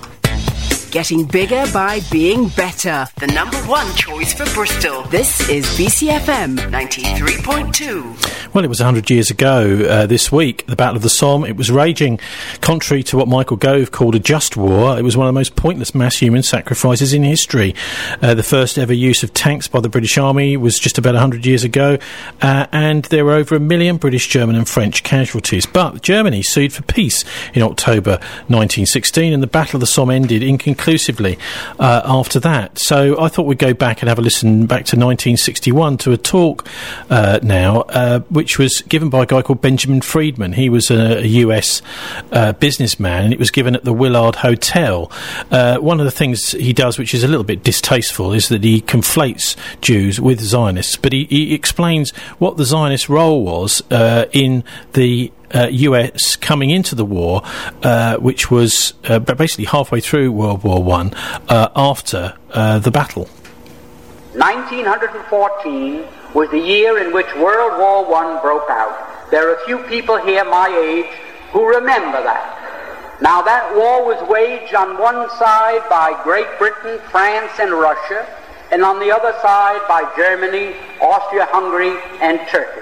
Getting bigger by being better. The number one choice for Bristol. This is B C F M ninety-three point two. Well, it was one hundred years ago uh, this week, the Battle of the Somme. It was raging. Contrary to what Michael Gove called a just war, it was one of the most pointless mass human sacrifices in history. Uh, the first ever use of tanks by the British Army was just about one hundred years ago, uh, and there were over a million British, German and French casualties. But Germany sued for peace in October nineteen sixteen, and the Battle of the Somme ended inconclusively uh, after that. So I thought we'd go back and have a listen back to nineteen sixty-one to a talk uh, now, uh, which was given by a guy called Benjamin Friedman. He was a, a U S uh, businessman, and it was given at the Willard Hotel. Uh, one of the things he does, which is a little bit distasteful, is that he conflates Jews with Zionists, but he, he explains what the Zionist role was uh, in the Uh, U S coming into the war, uh, which was uh, basically halfway through World War One, uh, after uh, the battle. nineteen fourteen was the year in which World War One broke out. There are a few people here my age who remember that. Now, that war was waged on one side by Great Britain, France, and Russia, and on the other side by Germany, Austria-Hungary, and Turkey.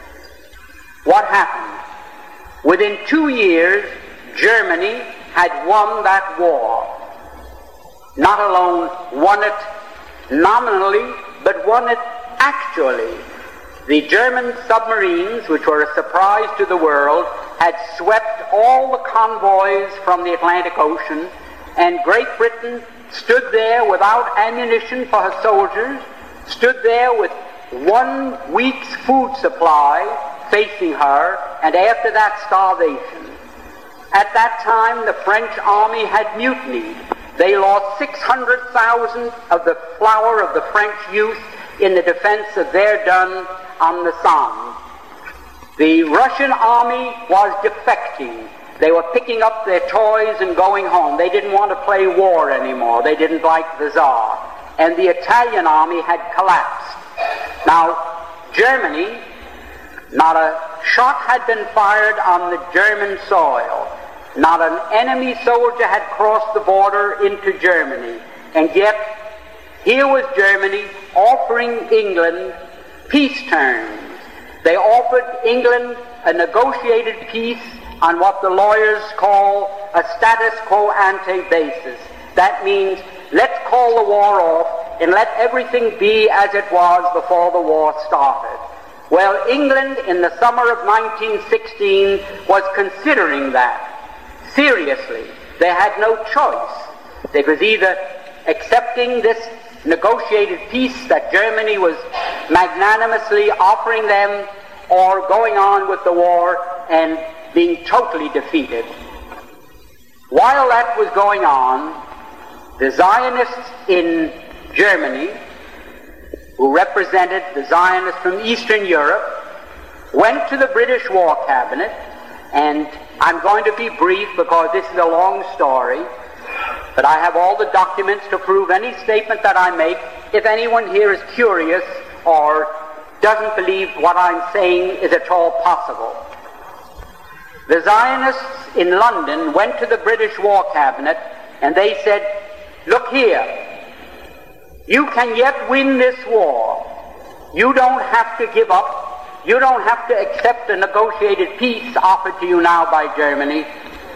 What happened? Within two years, Germany had won that war. Not alone won it nominally, but won it actually. The German submarines, which were a surprise to the world, had swept all the convoys from the Atlantic Ocean, and Great Britain stood there without ammunition for her soldiers, stood there with one week's food supply facing her, and after that, starvation. At that time, the French army had mutinied. They lost six hundred thousand of the flower of the French youth in the defense of Verdun on the Somme. The Russian army was defecting. They were picking up their toys and going home. They didn't want to play war anymore. They didn't like the Tsar. And the Italian army had collapsed. Now, Germany, not a shot had been fired on the German soil. Not an enemy soldier had crossed the border into Germany. And yet, here was Germany offering England peace terms. They offered England a negotiated peace on what the lawyers call a status quo ante basis. That means let's call the war off and let everything be as it was before the war started. Well, England in the summer of nineteen sixteen was considering that seriously. They had no choice. It was either accepting this negotiated peace that Germany was magnanimously offering them, or going on with the war and being totally defeated. While that was going on, the Zionists in Germany, who represented the Zionists from Eastern Europe, went to the British War Cabinet, and I'm going to be brief because this is a long story, but I have all the documents to prove any statement that I make if anyone here is curious or doesn't believe what I'm saying is at all possible. The Zionists in London went to the British War Cabinet and they said, look here, you can yet win this war. You don't have to give up. You don't have to accept a negotiated peace offered to you now by Germany.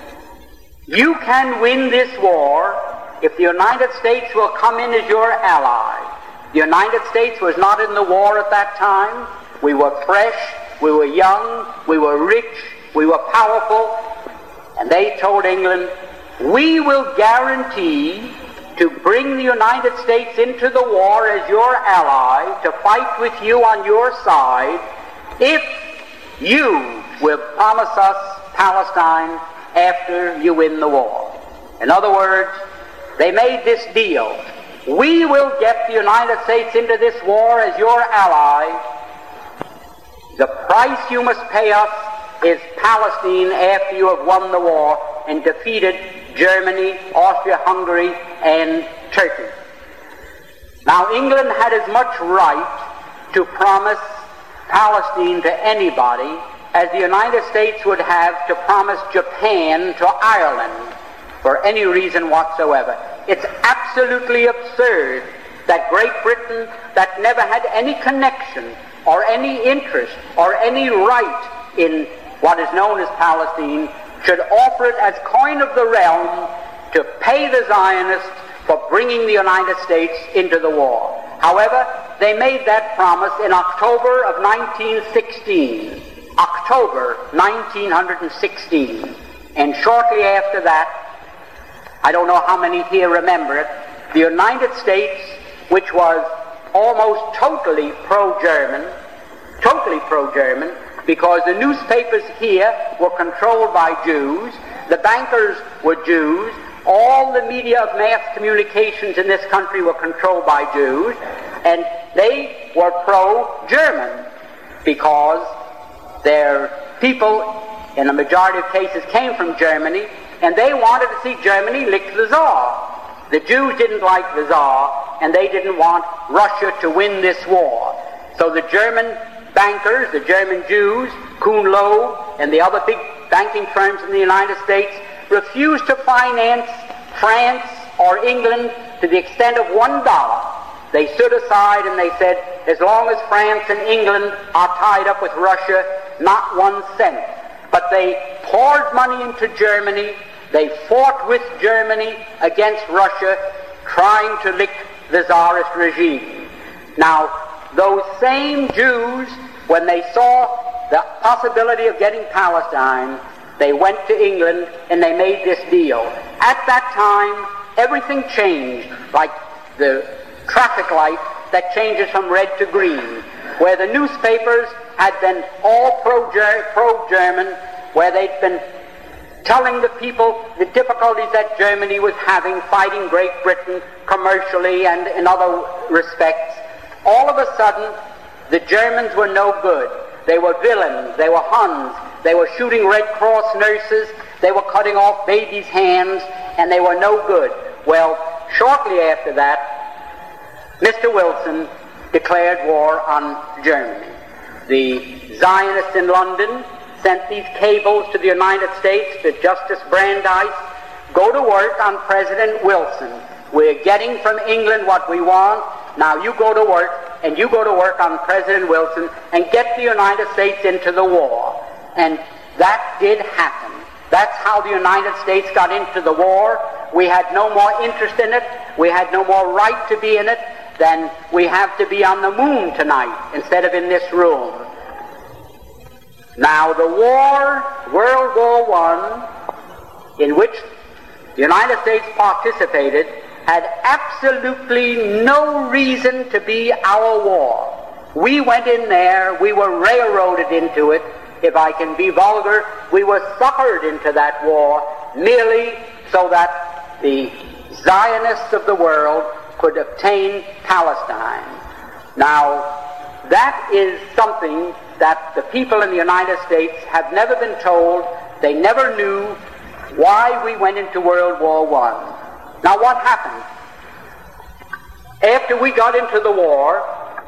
You can win this war if the United States will come in as your ally. The United States was not in the war at that time. We were fresh, we were young, we were rich, we were powerful. And they told England, we will guarantee to bring the United States into the war as your ally, to fight with you on your side, if you will promise us Palestine after you win the war. In other words, they made this deal. We will get the United States into this war as your ally. The price you must pay us is Palestine after you have won the war and defeated Germany, Austria-Hungary, and Turkey. Now, England had as much right to promise Palestine to anybody as the United States would have to promise Japan to Ireland for any reason whatsoever. It's absolutely absurd that Great Britain, that never had any connection or any interest or any right in what is known as Palestine, should offer it as coin of the realm to pay the Zionists for bringing the United States into the war. However, they made that promise in October of nineteen sixteen. October nineteen sixteen. And shortly after that, I don't know how many here remember it, the United States, which was almost totally pro-German, totally pro-German, because the newspapers here were controlled by Jews, the bankers were Jews, all the media of mass communications in this country were controlled by Jews, and they were pro-German because their people, in a majority of cases, came from Germany, and they wanted to see Germany lick the Tsar. The Jews didn't like the Tsar, and they didn't want Russia to win this war. So the German bankers, the German Jews, Kuhn Loeb, and the other big banking firms in the United States refused to finance France or England to the extent of one dollar. They stood aside and they said, as long as France and England are tied up with Russia, not one cent. But they poured money into Germany. They fought with Germany against Russia, trying to lick the Tsarist regime. Now, those same Jews, when they saw the possibility of getting Palestine, they went to England and they made this deal. At that time, everything changed, like the traffic light that changes from red to green, where the newspapers had been all pro-German, where they'd been telling the people the difficulties that Germany was having fighting Great Britain commercially and in other respects. All of a sudden, the Germans were no good. They were villains. They were Huns. They were shooting Red Cross nurses. They were cutting off babies' hands, and they were no good. Well, shortly after that, Mister Wilson declared war on Germany. The Zionists in London sent these cables to the United States, to Justice Brandeis, go to work on President Wilson. We're getting from England what we want. Now you go to work and you go to work on President Wilson and get the United States into the war. And that did happen. That's how the United States got into the war. We had no more interest in it. We had no more right to be in it than we have to be on the moon tonight instead of in this room. Now, the war, World War One, in which the United States participated, had absolutely no reason to be our war. We went in there, we were railroaded into it. If I can be vulgar, we were suckered into that war merely so that the Zionists of the world could obtain Palestine. Now, that is something that the people in the United States have never been told. They never knew why we went into World War One. Now, what happened? After we got into the war,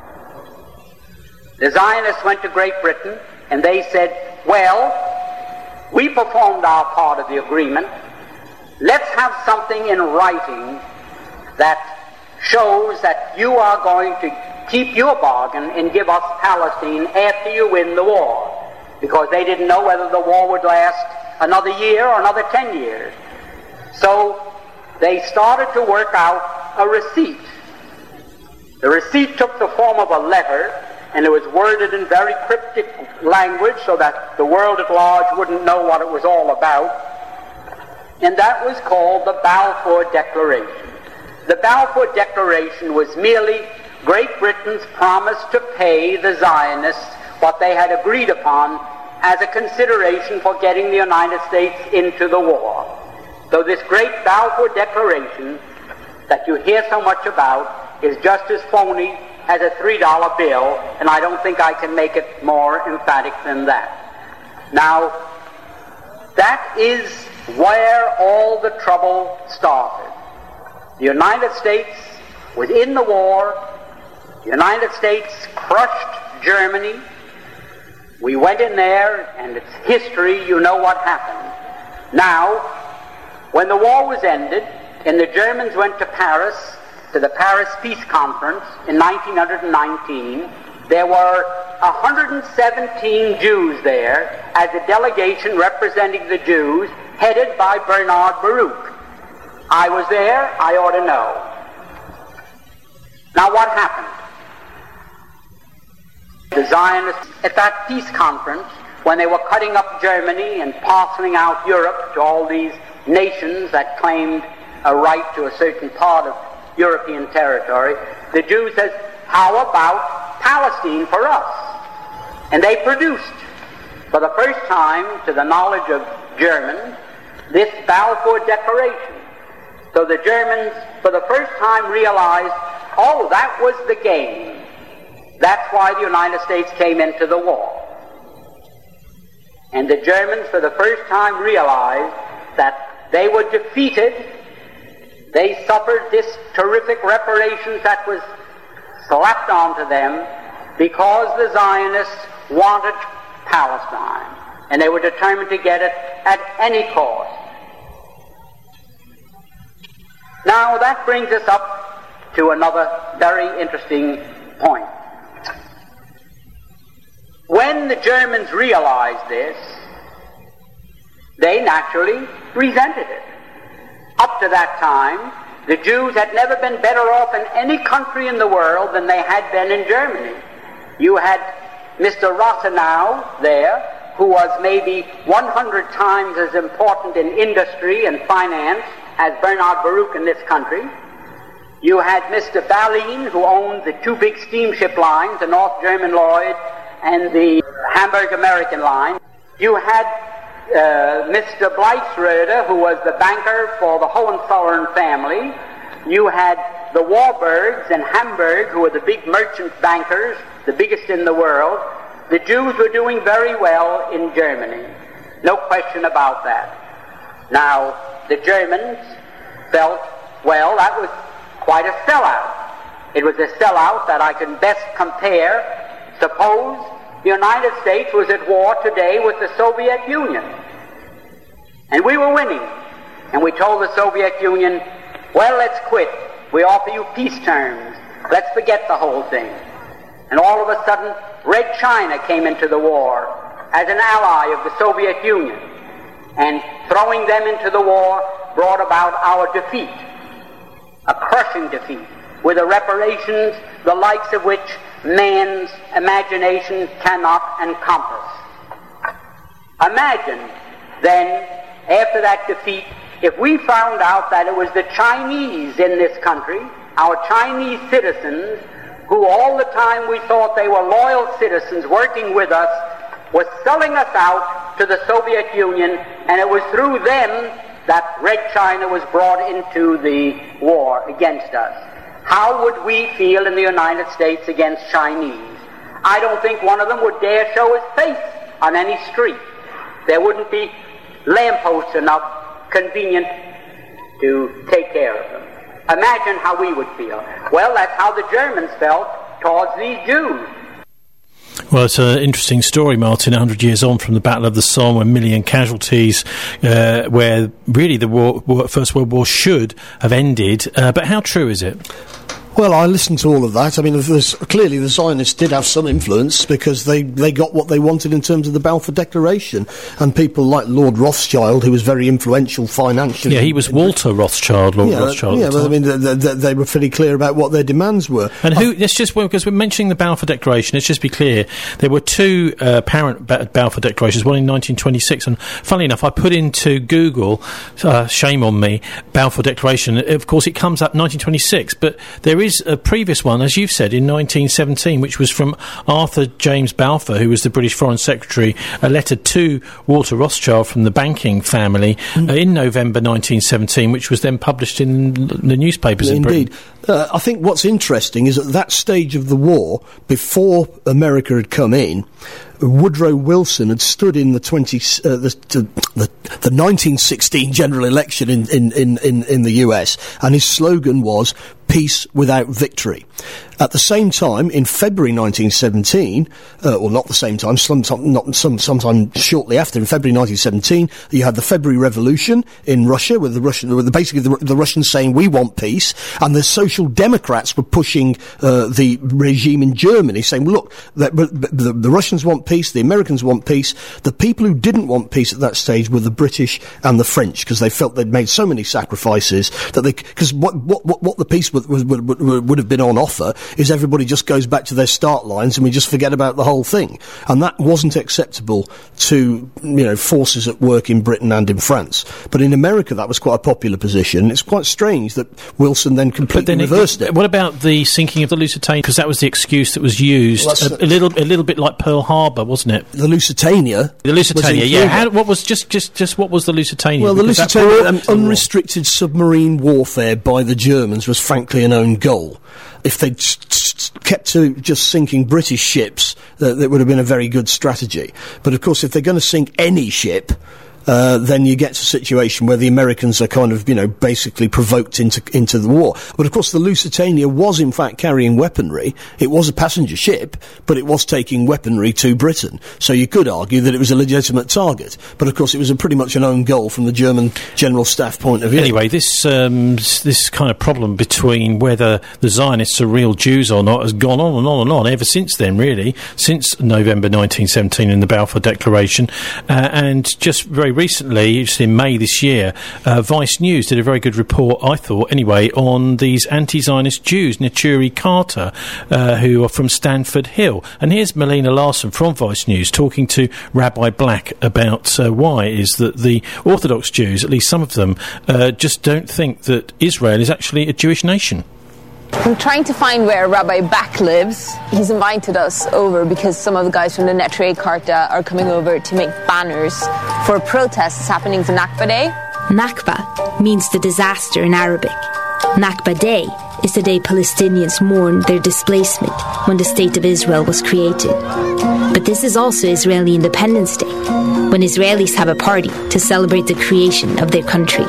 the Zionists went to Great Britain and they said, well, we performed our part of the agreement. Let's have something in writing that shows that you are going to keep your bargain and give us Palestine after you win the war. Because they didn't know whether the war would last another year or another ten years. So they started to work out a receipt. The receipt took the form of a letter, and it was worded in very cryptic language so that the world at large wouldn't know what it was all about. And that was called the Balfour Declaration. The Balfour Declaration was merely Great Britain's promise to pay the Zionists what they had agreed upon as a consideration for getting the United States into the war. So this great Balfour Declaration that you hear so much about is just as phony as a three dollar bill, and I don't think I can make it more emphatic than that. Now, that is where all the trouble started. The United States was in the war. The United States crushed Germany. We went in there, and it's history, you know what happened. Now, when the war was ended, and the Germans went to Paris, to the Paris Peace Conference in nineteen nineteen, there were one hundred seventeen Jews there as a delegation representing the Jews, headed by Bernard Baruch. I was there, I ought to know. Now what happened? The Zionists at that peace conference, when they were cutting up Germany and parceling out Europe to all these nations that claimed a right to a certain part of European territory, the Jews said, how about Palestine for us? And they produced, for the first time, to the knowledge of Germans, this Balfour Declaration. So the Germans, for the first time, realized, oh, that was the game. That's why the United States came into the war. And the Germans, for the first time, realized that they were defeated. They suffered this terrific reparations that was slapped onto them because the Zionists wanted Palestine, and they were determined to get it at any cost. Now that brings us up to another very interesting point. When the Germans realized this, they naturally resented it. Up to that time, the Jews had never been better off in any country in the world than they had been in Germany. You had Mister Rathenau there, who was maybe one hundred times as important in industry and finance as Bernard Baruch in this country. You had Mister Ballin, who owned the two big steamship lines, the North German Lloyd and the Hamburg American line. You had uh, Mister Bleichschroeder, who was the banker for the Hohenzollern family. You had the Warburgs in Hamburg, who were the big merchant bankers, the biggest in the world. The Jews were doing very well in Germany. No question about that. Now, the Germans felt, well, that was quite a sellout. It was a sellout that I can best compare. Suppose the United States was at war today with the Soviet Union, and we were winning, and we told the Soviet Union, well, let's quit. We offer you peace terms. Let's forget the whole thing. of a sudden Red China came into the war as an ally of the Soviet Union, and throwing them into the war brought about our defeat, a crushing defeat, with a reparations the likes of which man's imagination cannot encompass. Imagine, then, after that defeat, if we found out that it was the Chinese in this country, our Chinese citizens, who all the time we thought they were loyal citizens working with us, was selling us out to the Soviet Union, and it was through them that Red China was brought into the war against us. How would we feel in the United States against Chinese? I don't think one of them would dare show his face on any street. There wouldn't be lampposts enough convenient to take care of them. Imagine how we would feel. Well, that's how the Germans felt towards these Jews. Well, it's an interesting story, Martin, one hundred years on from the Battle of the Somme, a million casualties, uh, where really the war, war, First World War should have ended. Uh, but how true is it? Well, I listened to all of that. I mean, there's, clearly the Zionists did have some influence because they, they got what they wanted in terms of the Balfour Declaration. And people like Lord Rothschild, who was very influential financially. Yeah, he was Walter Rothschild, Lord yeah, Rothschild. Yeah, but I mean, they, they, they were fairly clear about what their demands were. And who, let's just, well, because we're mentioning the Balfour Declaration, let's just be clear. There were two uh, apparent ba- Balfour Declarations, one in nineteen twenty-six, and funnily enough, I put into Google, uh, shame on me, Balfour Declaration. Of course, it comes up nineteen twenty-six, but there is a previous one, as you've said, in nineteen seventeen, which was from Arthur James Balfour, who was the British Foreign Secretary, a letter to Walter Rothschild from the banking family mm. uh, in November nineteen seventeen, which was then published in the newspapers yeah, in indeed. Britain. Uh, I think what's interesting is at that stage of the war, before America had come in, Woodrow Wilson had stood in the twenty uh, the, the the nineteen sixteen general election in, in, in, in, in the U S, and his slogan was "Peace without victory." At the same time, in February nineteen seventeen, uh, or not the same time, sometime, not some, sometime shortly after, in February nineteen seventeen, you had the February Revolution in Russia, with the Russian, with the, basically the, the Russians saying we want peace, and the Social Democrats were pushing uh, the regime in Germany, saying, well, look, the, the, the Russians want peace, the Americans want peace. The people who didn't want peace at that stage were the British and the French, because they felt they'd made so many sacrifices that they, because what, what, what, what the peace would, would, would, would have been on offer is everybody just goes back to their start lines and we just forget about the whole thing. And that wasn't acceptable to, you know, forces at work in Britain and in France. But in America, that was quite a popular position. It's quite strange that Wilson then completely then reversed it, it. What about the sinking of the Lusitania? Because that was the excuse that was used. Well, a, a little, a little bit like Pearl Harbor, wasn't it? The Lusitania. The Lusitania, yeah. How, what was just, just, just what was the Lusitania? Well, the because Lusitania, um, unrestricted submarine warfare by the Germans was frankly an own goal. If they'd kept to just sinking British ships, uh, that would have been a very good strategy. But of course, if they're going to sink any ship, Uh, then you get to a situation where the Americans are kind of, you know, basically provoked into into the war. But of course the Lusitania was in fact carrying weaponry. It was a passenger ship, but it was taking weaponry to Britain. So you could argue that it was a legitimate target. But of course it was a pretty much an own goal from the German General Staff point of view. Anyway, this um, this kind of problem between whether the Zionists are real Jews or not has gone on and on and on ever since then, really, since November nineteen seventeen in the Balfour Declaration. Uh, and just very recently, just in May this year, uh, Vice News did a very good report, I thought, anyway, on these anti-Zionist Jews, Neturei Carter, uh, who are from Stanford Hill. And here's Melina Larson from Vice News talking to Rabbi Black about uh, why it is that the Orthodox Jews, at least some of them, uh, just don't think that Israel is actually a Jewish nation. I'm trying to find where Rabbi Back lives. He's invited us over because some of the guys from the Neturei Carta are coming over to make banners for a protest that's happening for Nakba Day. Nakba means the disaster in Arabic. Nakba Day is the day Palestinians mourn their displacement when the State of Israel was created. But this is also Israeli Independence Day, when Israelis have a party to celebrate the creation of their country.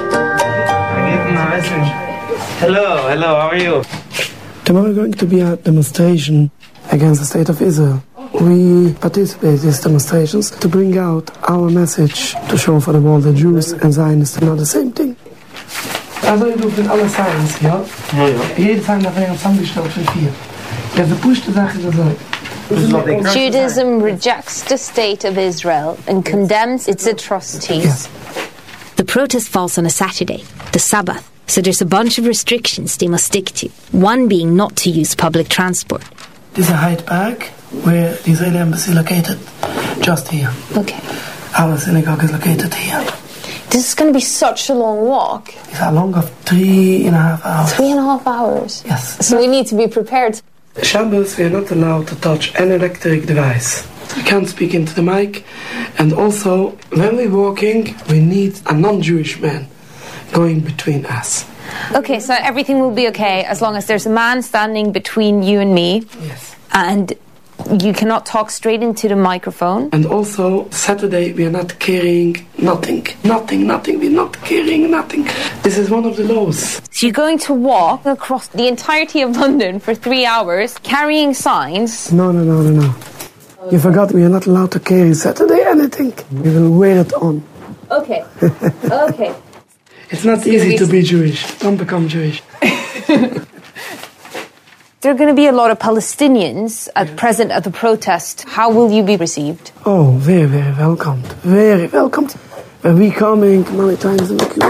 Hello, hello, how are you? Tomorrow going to be a demonstration against the State of Israel. We participate in these demonstrations to bring out our message, to show for the world that Jews and Zionists are not the same thing. Also, ich rufe in alle Science, ja? Ja, ja. Jede Zeit nach einem zusammengestellt von vier. Ja, die pushte Sache ist so. Judaism rejects the state of Israel and condemns its atrocities. Yes. The protest falls on a Saturday, the Sabbath, so there's a bunch of restrictions they must stick to, one being not to use public transport. This is a Hyde Park, where the Israeli embassy located, just here. Okay. Our synagogue is located here. This is going to be such a long walk. It's a long of three and a half hours. Three and a half hours? Yes. So we need to be prepared. Shabbos, we are not allowed to touch an electric device. We can't speak into the mic. And also, when we're walking, we need a non-Jewish man going between us. Okay, so everything will be okay as long as there's a man standing between you and me. Yes. And you cannot talk straight into the microphone. And also, Saturday, we are not carrying nothing. Nothing, nothing. We're not carrying nothing. This is one of the laws. So you're going to walk across the entirety of London for three hours, carrying signs. No, no, no, no, no. You forgot we are not allowed to carry Saturday anything. We will wear it on. Okay. Okay. It's not easy to be Jewish. Don't become Jewish. There are going to be a lot of Palestinians at present at the protest. How will you be received? Oh, very, very welcomed. Very welcomed. When we coming many times,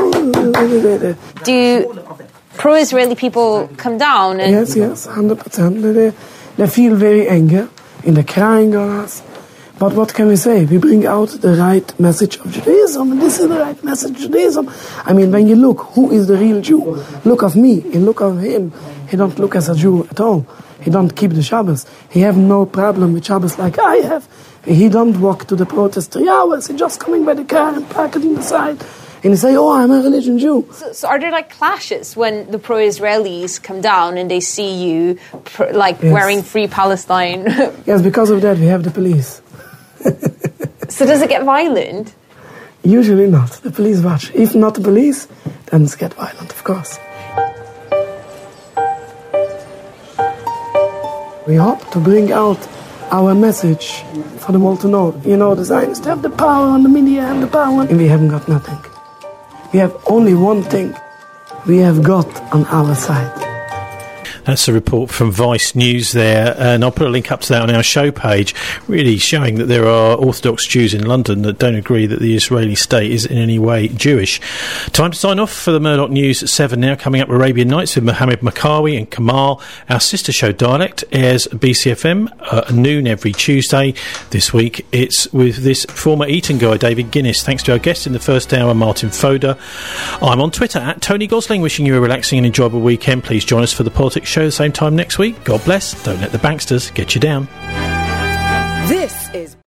do pro-Israeli people come down? And yes, yes, one hundred percent. They, they feel very angry and they're crying on us. But what can we say? We bring out the right message of Judaism, and this is the right message of Judaism. I mean, when you look, who is the real Jew? Look of me and look of him. He don't look as a Jew at all. He don't keep the Shabbos. He have no problem with Shabbos like I have. He don't walk to the protest three hours. He just coming by the car and park it in the side. And he say, oh, I'm a religion Jew. So, so are there like clashes when the pro-Israelis come down and they see you pr- like Yes. wearing Free Palestine? Yes, because of that we have the police. So does it get violent? Usually not. The police watch. If not the police, then it's get violent, of course. We hope to bring out our message for the world to know. You know, the Zionists have the power and the media have the power. And we haven't got nothing. We have only one thing we have got on our side. That's a report from Vice News there, and I'll put a link up to that on our show page, really showing that there are Orthodox Jews in London that don't agree that the Israeli state is in any way Jewish. Time to sign off for the Murdoch News at seven now. Coming up, Arabian Nights with Mohammed Makawi and Kamal. Our sister show Dialect airs B C F M uh, at noon every Tuesday. This week it's with this former Eton guy, David Guinness. Thanks to our guest in the first hour, Martin Foda. I'm on Twitter at Tony Gosling, wishing you a relaxing and enjoyable weekend. Please join us for the Politics Show the same time next week. God bless. Don't let the banksters get you down. This is